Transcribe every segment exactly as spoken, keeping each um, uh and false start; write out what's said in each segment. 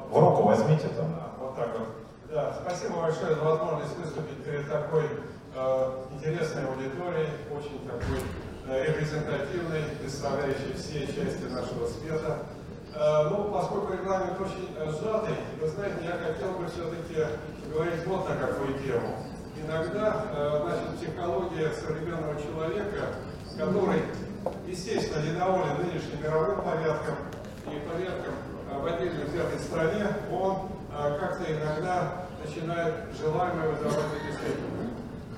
в руку возьмите там. Вот так вот. Да, спасибо большое за возможность выступить перед такой э, интересной аудиторией, очень такой э, репрезентативной, представляющей все части нашего света. Э, ну, поскольку регламент очень э, сжатый, вы знаете, я хотел бы все-таки говорить вот на какую тему. Иногда, э, значит, психология современного человека, который, естественно, недоволен нынешним мировым порядком и порядком э, в отдельно взятой стране, он э, как-то иногда начинает желаемое выдавать за действительное.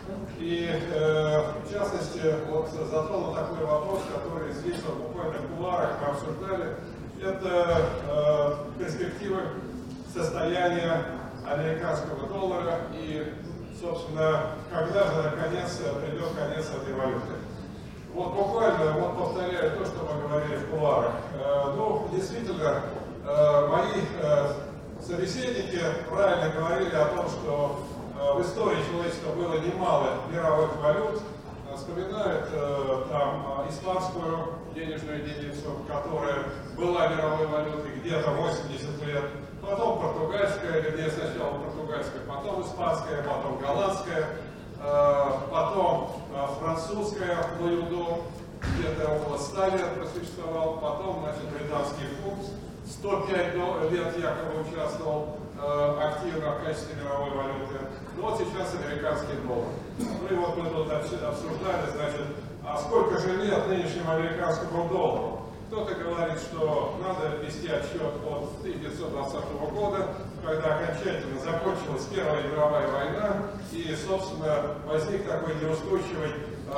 И, э, в частности, вот затронул такой вопрос, который здесь, вот, буквально в кулуарах мы обсуждали, это э, перспективы состояния американского доллара и, собственно, когда же, наконец, придет конец этой валюты. Вот буквально, вот повторяю то, что мы говорили в кулуарах. Э, ну, действительно, э, мои э, собеседники правильно говорили о том, что э, в истории человечества было немало мировых валют. Э, вспоминают э, там испанскую денежную единицу, которая была мировой валютой где-то восемьдесят лет. Потом португальская, вернее, сначала португальская, потом испанская, потом голландская, э, потом э, французская, лаюдо, где-то около ста лет просуществовал, потом, значит, британский фунт, сто пять лет якобы участвовал э, активно в качестве мировой валюты. Ну вот сейчас американский доллар. Ну и вот мы тут обсуждали, значит, а сколько же лет нынешнему американскому доллару? Кто-то говорит, что надо вести отсчет от тысяча девятьсот двадцатого года, когда окончательно закончилась Первая мировая война, и, собственно, возник такой неустойчивый э,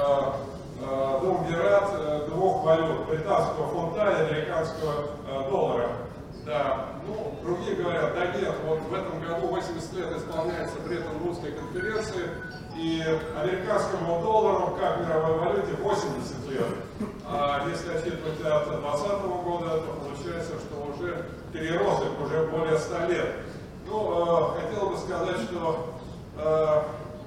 э, дуумвират э, двух валют, британского фунта и американского э, доллара. Да, ну, другие говорят, да нет, вот в этом году восемьдесят лет исполняется Бреттон-Вудской конференции, и американскому доллару, как мировой валюте, восемьдесят лет. А если отсчитывать от двадцатого года, то получается, что уже переросток уже более ста лет. Ну, э, хотел бы сказать, что э,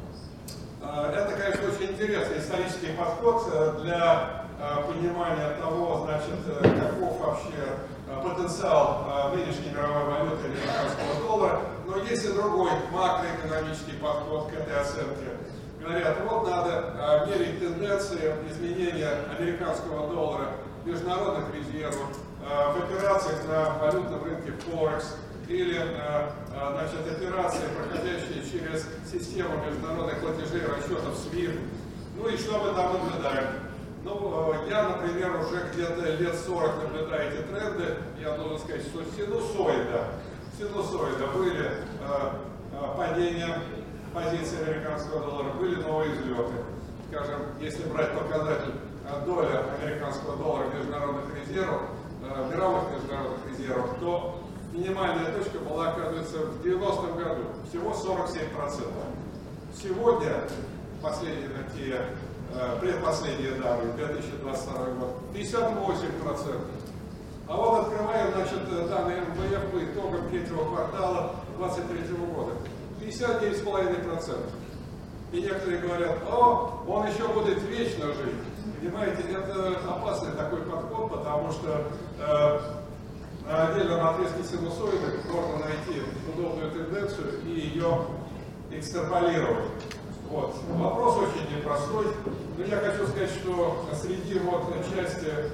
э, это, конечно, очень интересный исторический подход для э, понимания того, значит, каков вообще потенциал э, нынешней мировой валюты американского доллара. Но есть и другой макроэкономический подход к этой оценке. Говорят, вот надо э, мерить тенденции изменения американского доллара в международных резервах, э, в операциях на валютном рынке Форекс или э, э, значит, операции, проходящие через систему международных платежей и расчетов свифт. Ну и что мы там наблюдаем? Ну, э, я, например, уже где-то лет сорок наблюдаю эти тренды. Я должен сказать, что синусоида, синусоида были э, э, падения позиции американского доллара, были новые взлеты. Скажем, если брать показатель доля американского доллара в международных резервах, э, мировых международных резервах, то минимальная точка была, оказывается, в девяностом году, всего сорок семь процентов. Сегодня, последние такие, э, предпоследние данные, две тысячи двадцать второй год, пятьдесят восемь процентов. А вот открываем, значит, данные эм вэ эф по итогам третьего квартала две тысячи двадцать третьего года. пятьдесят девять целых пять десятых процента. И некоторые говорят, о, он еще будет вечно жить. Понимаете, это опасный такой подход, потому что э, на отдельном отрезке синусоиды можно найти удобную тенденцию и ее экстраполировать. Вот. Вопрос очень непростой. Но я хочу сказать, что среди вот части э,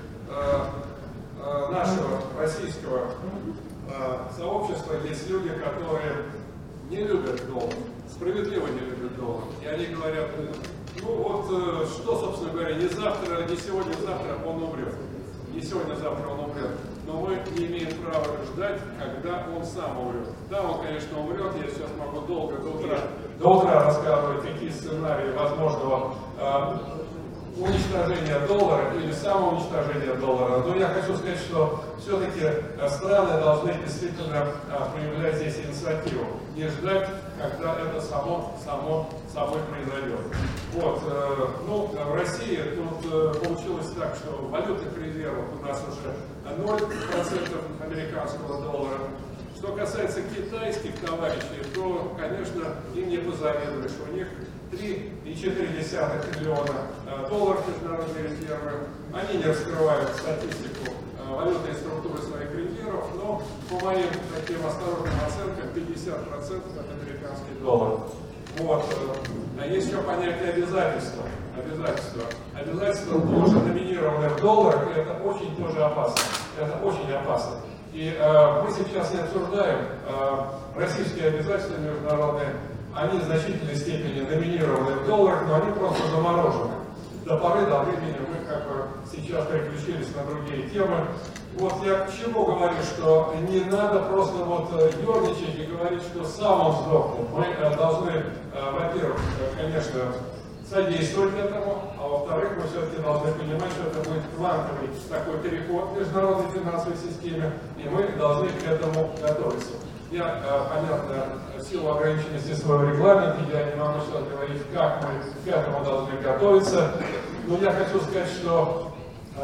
э, нашего российского э, сообщества есть люди, которые не любят доллар, справедливо не любят доллар. И они говорят, ну вот, э, что, собственно говоря, не завтра, не сегодня, завтра он умрет. Не сегодня, завтра он умрет. Но мы не имеем права ждать, когда он сам умрет. Да, он, конечно, умрет, я сейчас могу долго до утра, до утра рассказывать, какие сценарии возможного э, уничтожения доллара или самоуничтожения доллара. Но я хочу сказать, что все-таки страны должны действительно проявлять здесь инициативу, не ждать, когда это само, само собой произойдет. Вот, ну, в России тут получилось так, что в валютных резервах у нас уже ноль процентов американского доллара. Что касается китайских товарищей, то, конечно, им не позавидуешь. У них три и четыре десятых триллиона долларов международные резервы. Они не раскрывают статистику валютной структуры своих резервов, но по моим таким осторожным оценкам, пятьдесят процентов это американский доллар. Вот. А есть еще понятие обязательства. Обязательства. Обязательства тоже номинированные в долларах, и это очень тоже опасно. Это очень опасно. И э, мы сейчас не обсуждаем э, российские обязательства международные, они в значительной степени номинированы в долларах, но они просто заморожены. До поры до времени мы как бы сейчас переключились на другие темы. Вот я к чему говорю, что не надо просто вот ерничать и говорить, что сам он сдохнет. Мы э, должны, э, во-первых, э, конечно, содействовать этому, а во-вторых, мы все-таки должны понимать, что это будет квантовый такой переход в международной финансовой системе, и мы должны к этому готовиться. Я, понятно, в силу ограниченности своего регламента, я не могу сейчас говорить, как мы к этому должны готовиться, но я хочу сказать, что э,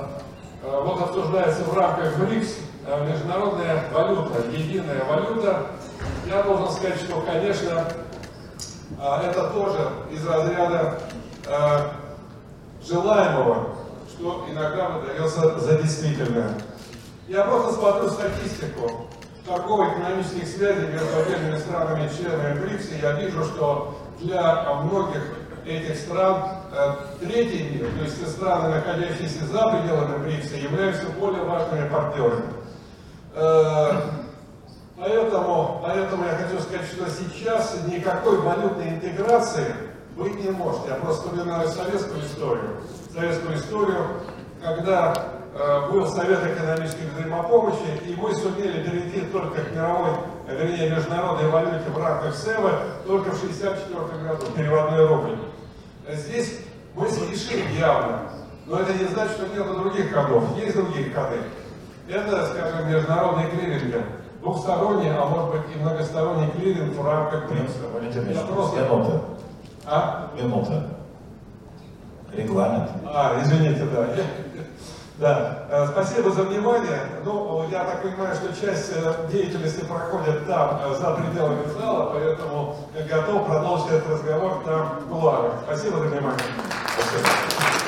э, вот обсуждается в рамках БРИКС э, международная валюта, единая валюта. Я должен сказать, что, конечно, э, это тоже из разряда э, желаемого, что иногда выдается за действительное. Я просто смотрю статистику торгово-экономических связей между отдельными странами и членами БРИКС, и я вижу, что для многих этих стран э, третий мир, то есть страны, находящиеся за пределами БРИКСа, являются более важными партнерами. Э, поэтому, поэтому я хочу сказать, что сейчас никакой валютной интеграции быть не может. Я просто вспоминаю советскую историю. Советскую историю, когда был Совет экономической взаимопомощи, и мы сумели перейти только к мировой, вернее, международной валюте в рамках СЭВа только в шестьдесят четвёртом году, переводной рубль. Здесь мы спешим явно, но это не значит, что нет других ходов. Есть другие ходы. Это, скажем, международный клиринг, двухсторонний, а может быть и многосторонний клиринг в рамках БРИКСа. Я просто... Минута. А? Минута. Регламент. А, извините, да. Да, спасибо за внимание. Ну, я так понимаю, что часть деятельности проходит там, за пределами зала, поэтому готов продолжить этот разговор там в кулуарах. Спасибо за внимание. Спасибо.